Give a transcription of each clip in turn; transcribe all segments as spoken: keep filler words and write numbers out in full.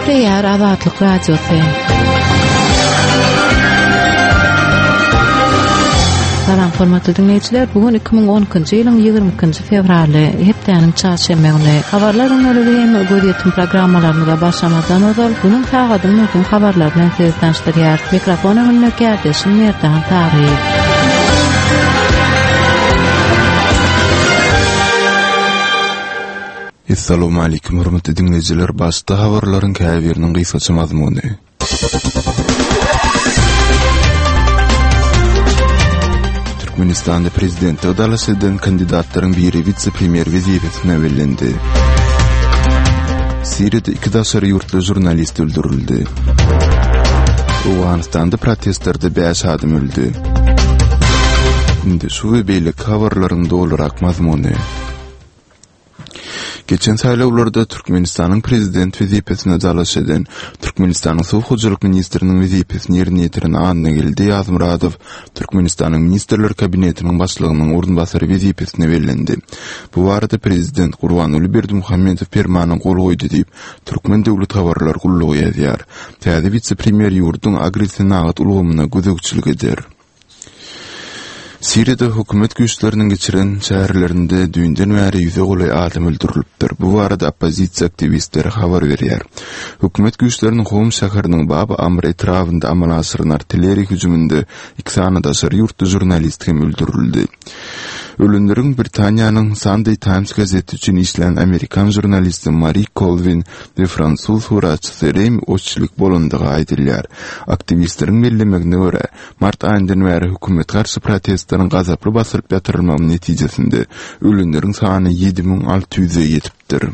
Ýer Azatlyk Radiosu. Salam hormatly dinleyijiler, bugün iki bin on ikinji ýylyň ýygrymykinji fevraly, hepdeniň çarşembe güni habarlaryň öňüne göýdüň programmalaryny başlamadan öňe bugün taýgadyň möhüm habarlar bilen sizi tanıştyrýar. Mikrofon öňünde kärdişim Merdan Taryp. Assalamu alaykum hormatly dinleyijiler, başda habarlaryň käbiriniň gysgaça mazmuny. Türkmenistanda prezidenti adalet eden kandidatlaryň biri vice-premier wezifesine bellendi. Siriýede iki daşary ýurtly jurnalist öldürildi. Awganistanda protestlarda beş adam öldü. Indi şu we beýle habarlaryň dolarak mazmuny. Geçen saýlawlarda Türkmenistanyň prezident wezifesine dalaş eden Türkmenistanyň Sowhujylyk ministriniň wezifesini ýerine ýetiren anyna geldi. Azmuradow Türkmenistanyň ministrler kabinetiniň başlygynyň orunbasary wezifesine bellendi. Bu barada prezident Gurbanuly Berdimuhammedow fermanyny gol goýdy diýip Türkmen döwlet habarlar gullugy ýazýar. Täze vice-premier ýurduň agresiýnagat ulgamyna gözegçilik eder. Siriýede hökümet güýçleriniň geçiren şäherlerinde düýnden bäri ýüze golay adam öldürilipdir. Bu barada opozisiýa aktivistleri habar berýär. Hökümet güýçleriniň Hom şäheriniň Baba Amr etrafynda amal asyryň artilleriýa hüjüminde iki sanadyşar ýurtly jurnalist hem öldürildi. Ölümleriň Britaniýanyň Sunday Times gazeti üçin işlän Amerikan jurnalisti Marie Colvin we Fransuz huraçysy Remy Oçlyk bolandygy aýdylýar. Aktivistleriň bellemegine görä, mart aýyndan bäri hökümet garşy protestlaryň gazaply basyryp ýatyrylmagy netijesinde ölümleriň sany ýedi miň alty ýüze ýetipdir.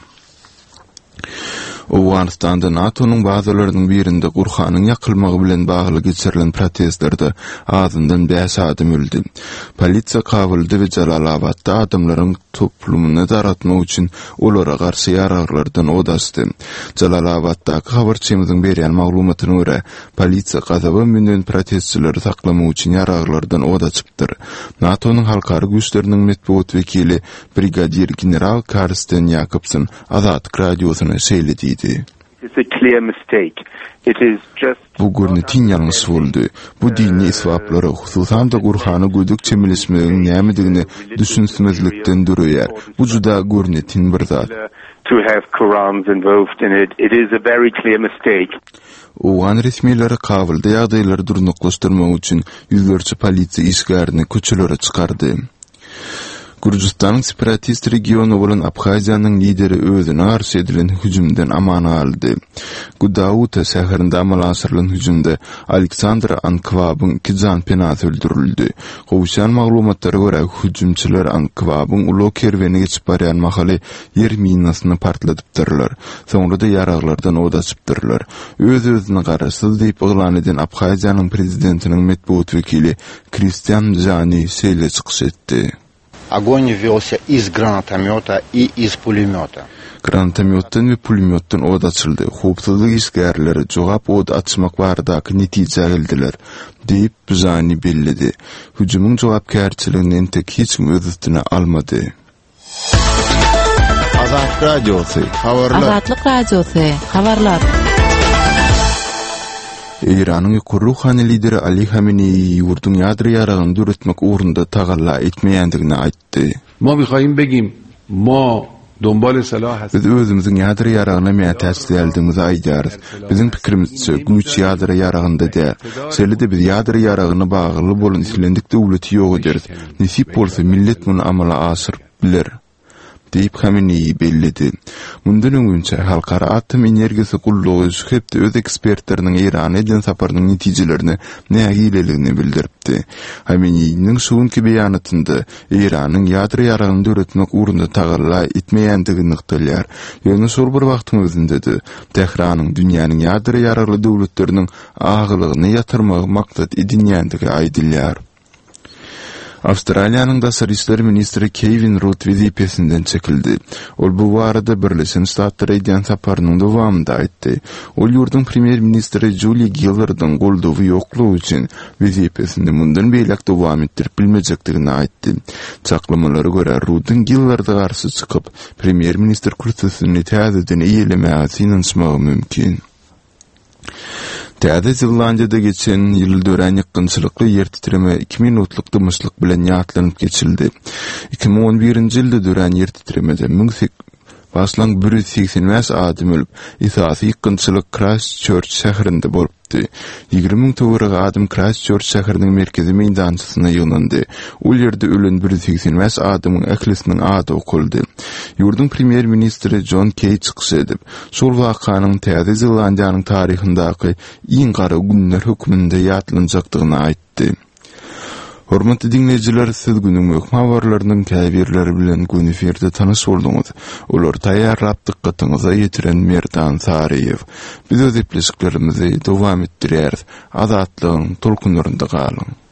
Awganistanda NATO'nun bazılarının birinde Gurhan'ın yakılmağı bilen bağlı geçirilen protestlarda azından beş adam öldü. Polisiýa Kabulda we Jalalabadda adamların toplumunu daratmak için olara karşı yararlardan odasty. Jalalabaddaky habarçymyzyň berýän maglumatyna görä, polisiýa gazaby menden protestçileri saklamak için yararlardan oda çypdyr. NATO'nun halkary güýçleriniň medeniýet wekili brigadir general Karsten Jakobsen Azatlyk radiosyna şeýledi. It's a clear mistake. It is just Bu görnetiň ýalňyş boldy. Bu dini iswaplary hususan da Gurhany gödük çemilismegin nämedigini düşünsizlikden durýar. Bu juda görnetiň bir zat. To have Qurans involved in it. It is a very clear mistake. Owan resmiýetleri Kabulda ýagdaýlary durnuklaşdyrmak üçin ýüzlerçe polisiýa işgärni köçelere çykardy. Gürjistanyň separatist regiony bolan Abhaziýanyň lideri özüne garşy edilen hüjümden aman aldy. Gudauta şäherinde amal asyrylan hüjümde Aleksandr Ankvabyň iki jan penasy öldürildi. Gowşan maglumatlara görä hüjümçiler Ankvabyň uly kerweni geçip barýan mahaly yer minasyny partladypdyrlar. Soňra da ýaraglardan oda çypdyrlar. Öz-özüne garaşsyz diýip oglan eden Abhaziýanyň prezidentiniň medeniýet wekili Kristian Jani şeýle çykyş etdi. Огонь велся из гранатомета и из пулемета. Granatometdan we pulemyotdan od açyldy. Howpsuzlyk işgärleri jogap od açmak baradaky netije geldiler, diýip Jani bellidi. Hüjümüň jogapkärçiligini tek hiç kim öz üstüne almady. Azatlyk radiosu habarlar. Azatlyk radiosu habarlar. Iranyň ýokary ruhany lideri Ali Khamenei ýurduň ýadry ýaragyny döretmek ugrunda tagalla etmeýändigini aýtdy. Ma mihaýym begim, ma donbal salah Biz özümizin ýadry ýaragyna mätäçlik edildiğimizi aýdýarys. Biziň pikirimizçe güýç ýadry ýaragynda däl. Şeýle-de biz ýadry ýaragyna bagly bolan islendik döwleti ýok ederiz. Nisip bolsa millet muny amala aşyryp biler. Deyip Khamenei bellidi. Mundan öňünçe halkara atom energiýasy gullugy şühepde öz ekspertleriniň Irana eden saparynyň netijelerini nägileligini bildiripdi. Khamenei'nin şuňky beýanatynda Iranyň ýadry ýaragyny döretmek ugrunda tagalla etmeýändigini ýykdylýar. Ýöne şol bir wagtyň özündedi. Tehranyň dünýäniň ýadry ýaragly döwletleriniň agylygyny ýatyrmagy maksat edinýändigi aýdylýar. Avustraliýanyň daşary işler ministri Kevin Rudd wezifesinden çekildi. Ol bu barada Birleşen Ştatlar edýän saparynyň dowamynda aýtdy. Ol ýurdun premier ministri Julie Gillard'yň goldugy ýoklugy üçin wezifesinde mundan beýlek dowam etdirip bilmejekdigini aýtdy. Çaklamalara görä Rudd'yň Gillard'a garşy çykyp premier ministr kursusyny täzeden eýlemäge synanmagy mümkin. Täze Zelandiyada geçen ýyl dören ýykynçylykly ýer titreme iki minutlyk dymyşlyk bilen ýatlanyp geçildi. iki bin on birinji ýylda dören ýer titremede başlang bir yüz seksen beş adam ölüp, esasy ýykynçylyk Christchurch şäherinde bolupdy. ýygrimi miň töwereg adam Christchurch şäheriniň merkezi meýdançysyna ýyglandy. Ol ýerde ölen bir yüz seksen beş adamyň ählisiniň ady okuldy. Ýurdun premier ministri John Key çykyş edip, şol wakanyň Täze Zelandiýanyň taryhyndaky iň gara günler hökmünde ýatlanjakdygyny aýtdy. Hormatly dinleyijiler, siz günüň habarlarynyň käbirleri bilen gün eferde tanış bolduňyz. Olar taýýarlap dikkatyňyza ýetiren Merdan Sariýew. Biz öz epleşiklerimizi dowam etdirýär. Azatlygyň tolkunlarynda galyň.